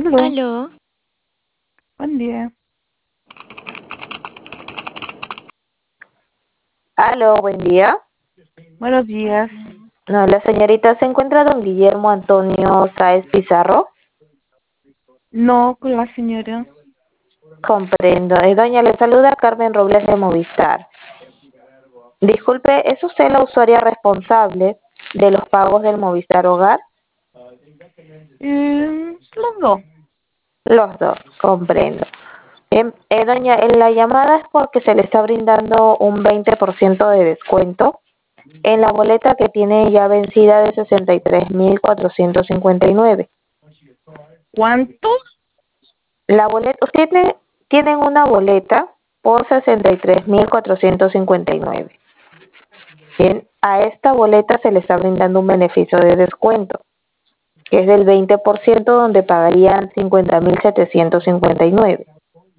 Aló, Aló, buen día. Aló, buen día. Buenos días. No, la señorita, ¿se encuentra don Guillermo Antonio Sáez Pizarro? No, con la señora. Comprendo. Doña, le saluda Carmen Robles de Movistar. Disculpe, ¿es usted la usuaria responsable de los pagos del Movistar Hogar? Los dos. Los dos, comprendo. Bien, doña, en la llamada es porque se le está brindando un 20% de descuento en la boleta que tiene ya vencida de 63.459. ¿Cuántos? La boleta, usted tienen una boleta por 63.459. Bien, a esta boleta se le está brindando un beneficio de descuento, que es del 20% donde pagarían 50.759.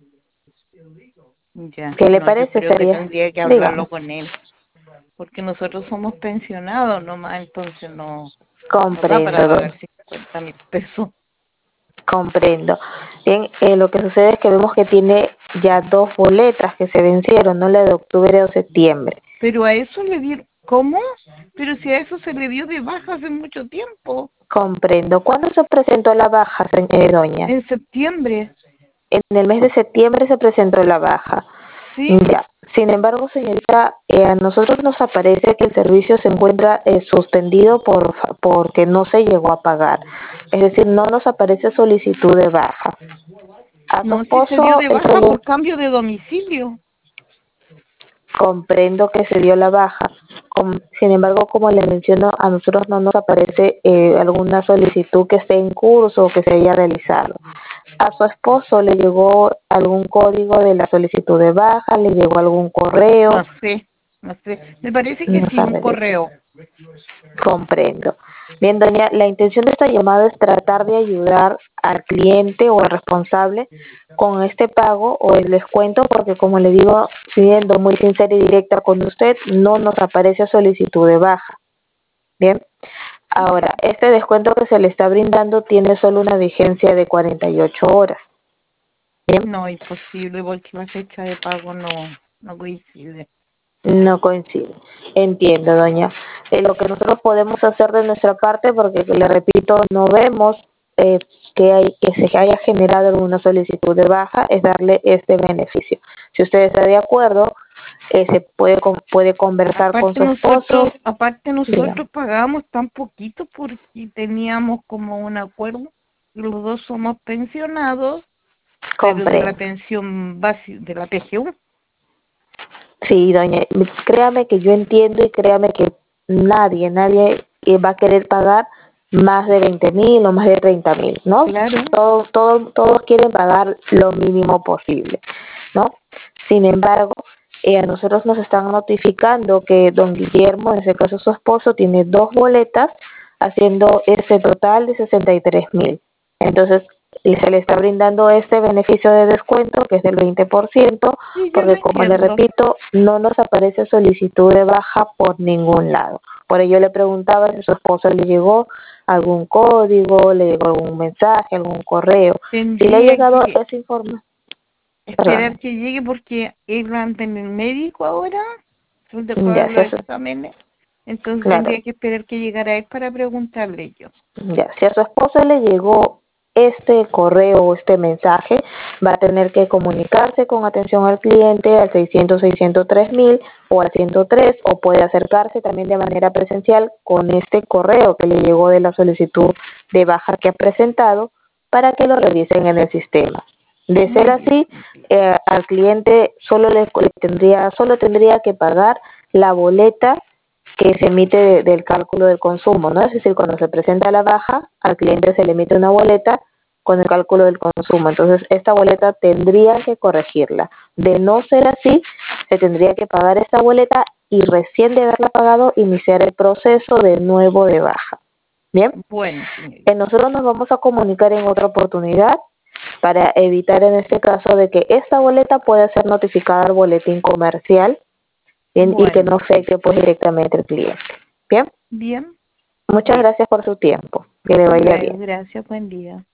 Ya, ¿Qué le no, yo parece? creo que Sería, tendría que dígame, hablarlo con él, porque nosotros somos pensionados nomás, entonces no nos da para comprendo, pagar 50.000 pesos. comprendo. Bien, lo que sucede es que vemos que tiene ya dos boletas que se vencieron, ¿no? La de octubre o septiembre. Pero a eso le dieron, ¿cómo? Pero si a eso se le dio de baja hace mucho tiempo, Comprendo. ¿Cuándo se presentó la baja, doña? en septiembre, En el mes de septiembre se presentó la baja. ¿sí? Ya. Sin embargo, señorita, a nosotros nos aparece que el servicio se encuentra suspendido porque no se llegó a pagar. Es decir, no nos aparece solicitud de baja. A su No, si se dio esposo, de baja por cambio de domicilio. comprendo que se dio la baja. Sin embargo, como le menciono, a nosotros no nos aparece alguna solicitud que esté en curso o que se haya realizado. A su esposo le llegó algún código de la solicitud de baja, le llegó algún correo, No sé, no sé. Me parece que no sí, un sabe de correo. comprendo. Bien, doña, la intención de esta llamada es tratar de ayudar al cliente o al responsable con este pago o el descuento, porque como le digo, siendo muy sincera y directa con usted, no nos aparece solicitud de baja. Bien, ahora, este descuento que se le está brindando tiene solo una vigencia de 48 horas. Bien, No, imposible, porque la fecha de pago no coincide. no coincide. Entiendo, doña. Lo que nosotros podemos hacer de nuestra parte, porque le repito, no vemos eh, que se haya generado alguna solicitud de baja, es darle este beneficio. Si usted está de acuerdo, se puede conversar con su esposo. Aparte Dígame. nosotros pagamos tan poquito porque teníamos como un acuerdo. Los dos somos pensionados, pero de la Comprendo. pensión básica, de la PGU. Sí, doña, créame que yo entiendo y créame que nadie va a querer pagar más de 20.000 o más de 30.000, ¿no? Claro, Todos quieren pagar lo mínimo posible, ¿no? Sin embargo, a nosotros nos están notificando que don Guillermo, en ese caso su esposo, tiene dos boletas haciendo ese total de 63.000. Entonces, y se le está brindando este beneficio de descuento que es del 20%, sí, yo lo porque como le entiendo. repito, no nos aparece solicitud de baja por ningún lado. Por ello le preguntaba si a su esposo le llegó algún código, le llegó algún mensaje, algún correo. Si le ha Tendría llegado que esa información, esperar perdón, que llegue porque él anda en el médico ahora, donde fue a ya, los exámenes. Entonces claro, tendría que esperar que llegara él para preguntarle yo. ya, si a su esposo le llegó este correo o este mensaje, va a tener que comunicarse con atención al cliente al 600-603.000 o al 103, o puede acercarse también de manera presencial con este correo que le llegó de la solicitud de baja que ha presentado para que lo revisen en el sistema. De ser Muy bien. así, al cliente solo tendría que pagar la boleta que se emite del cálculo del consumo, ¿no? Es decir, cuando se presenta la baja, al cliente se le emite una boleta con el cálculo del consumo. Entonces, esta boleta tendría que corregirla. De no ser así, se tendría que pagar esta boleta y recién de haberla pagado, iniciar el proceso de nuevo de baja. Bien, Bueno, señorita. nosotros nos vamos a comunicar en otra oportunidad para evitar en este caso de que esta boleta pueda ser notificada al boletín comercial, bien, y que Bueno, no afecte pues directamente al cliente. Bien, bien, muchas bien. gracias por su tiempo. Que le vaya Luego, bien. gracias, buen día.